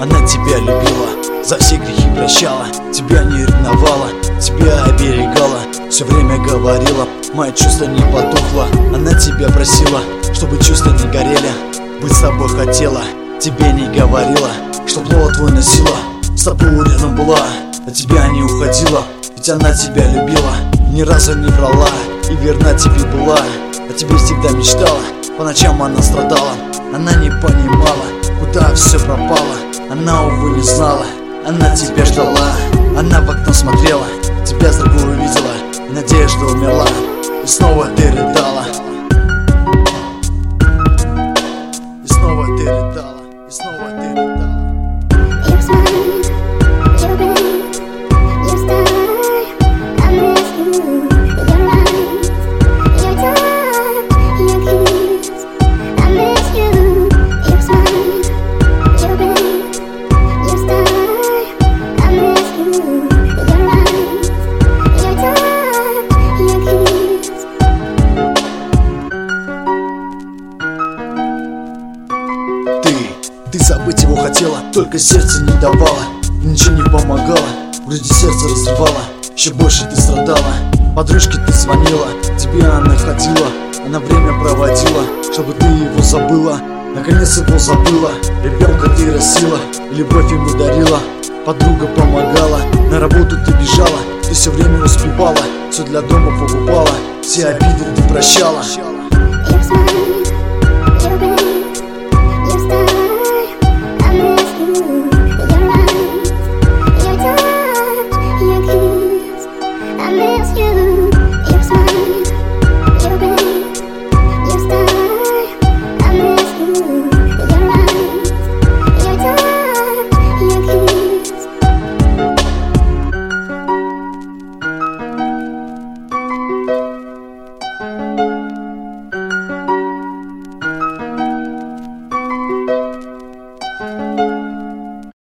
Она тебя любила, за все грехи прощала, тебя не ревновала, тебя оберегала, все время говорила, мое чувство не потухло. Она тебя просила, чтобы чувства не горели, быть с тобой хотела, тебе не говорила, чтоб плод твой носила, с тобой рядом была, от тебя не уходила. Ведь она тебя любила, ни разу не врала и верна тебе была. О тебе всегда мечтала, по ночам она страдала. Она не понимала, куда все пропало. Она, увы, не знала, она тебя ждала. Она в окно смотрела, тебя с другой увидела, и надежда умерла, и снова ты рыдала. И снова ты рыдала, и снова ты рыдала. Ты забыть его хотела, только сердце не давало, ничего не помогало, вроде сердце разрывало, еще больше ты страдала. Подружке ты звонила, тебе она ходила, она время проводила, чтобы ты его забыла. Наконец его забыла, ребенка ты растила, любовь ему дарила, подруга помогала, на работу ты бежала, ты все время успевала, все для дома покупала, все обиды ты прощала.